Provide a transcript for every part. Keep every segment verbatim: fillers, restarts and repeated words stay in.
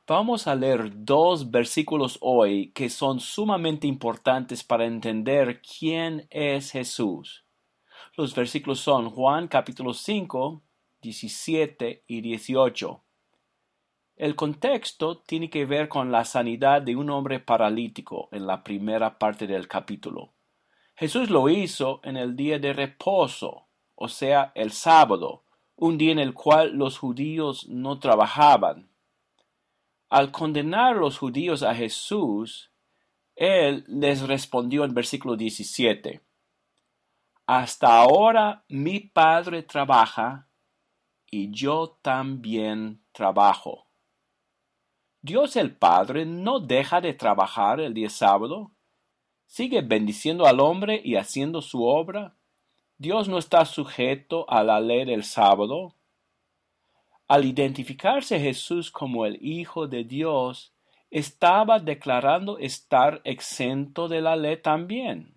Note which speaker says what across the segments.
Speaker 1: Vamos a leer dos versículos hoy que son sumamente importantes para entender quién es Jesús. Los versículos son Juan capítulo cinco, diecisiete y dieciocho. El contexto tiene que ver con la sanidad de un hombre paralítico en la primera parte del capítulo. Jesús lo hizo en el día de reposo, o sea, el sábado, un día en el cual los judíos no trabajaban. Al condenar a los judíos a Jesús, él les respondió en versículo diecisiete: Hasta ahora mi Padre trabaja y yo también trabajo. Dios el Padre no deja de trabajar el día sábado. Sigue bendiciendo al hombre y haciendo su obra. Dios no está sujeto a la ley del sábado. Al identificarse Jesús como el Hijo de Dios, estaba declarando estar exento de la ley también.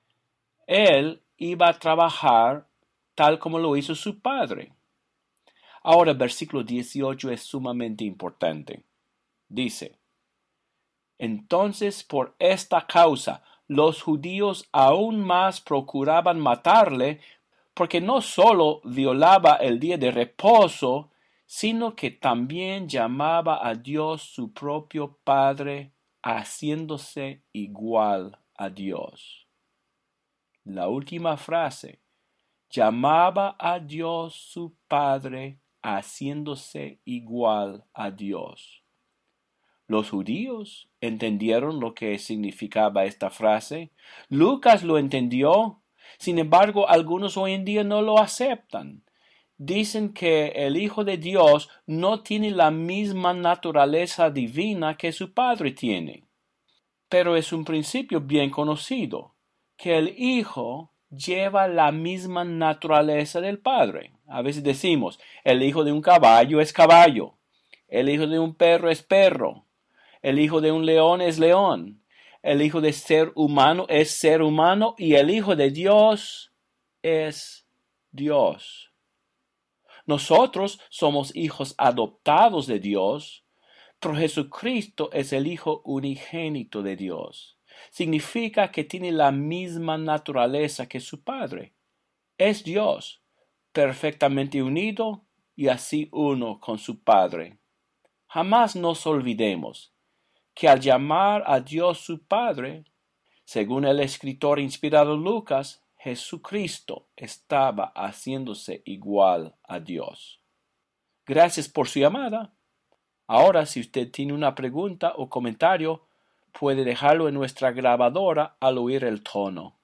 Speaker 1: Él iba a trabajar tal como lo hizo su Padre. Ahora, el versículo dieciocho es sumamente importante. Dice: Entonces, por esta causa, los judíos aún más procuraban matarle, porque no sólo violaba el día de reposo, sino que también llamaba a Dios su propio Padre, haciéndose igual a Dios. La última frase: llamaba a Dios su Padre, haciéndose igual a Dios. Los judíos entendieron lo que significaba esta frase. Lucas lo entendió. Sin embargo, algunos hoy en día no lo aceptan. Dicen que el Hijo de Dios no tiene la misma naturaleza divina que su Padre tiene. Pero es un principio bien conocido, que el Hijo lleva la misma naturaleza del Padre. A veces decimos, el hijo de un caballo es caballo, el hijo de un perro es perro, el hijo de un león es león, el hijo de ser humano es ser humano y el Hijo de Dios es Dios. Nosotros somos hijos adoptados de Dios, pero Jesucristo es el Hijo unigénito de Dios. Significa que tiene la misma naturaleza que su Padre. Es Dios, perfectamente unido y así uno con su Padre. Jamás nos olvidemos que al llamar a Dios su Padre, según el escritor inspirado Lucas, Jesucristo estaba haciéndose igual a Dios. Gracias por su llamada. Ahora, si usted tiene una pregunta o comentario, puede dejarlo en nuestra grabadora al oír el tono.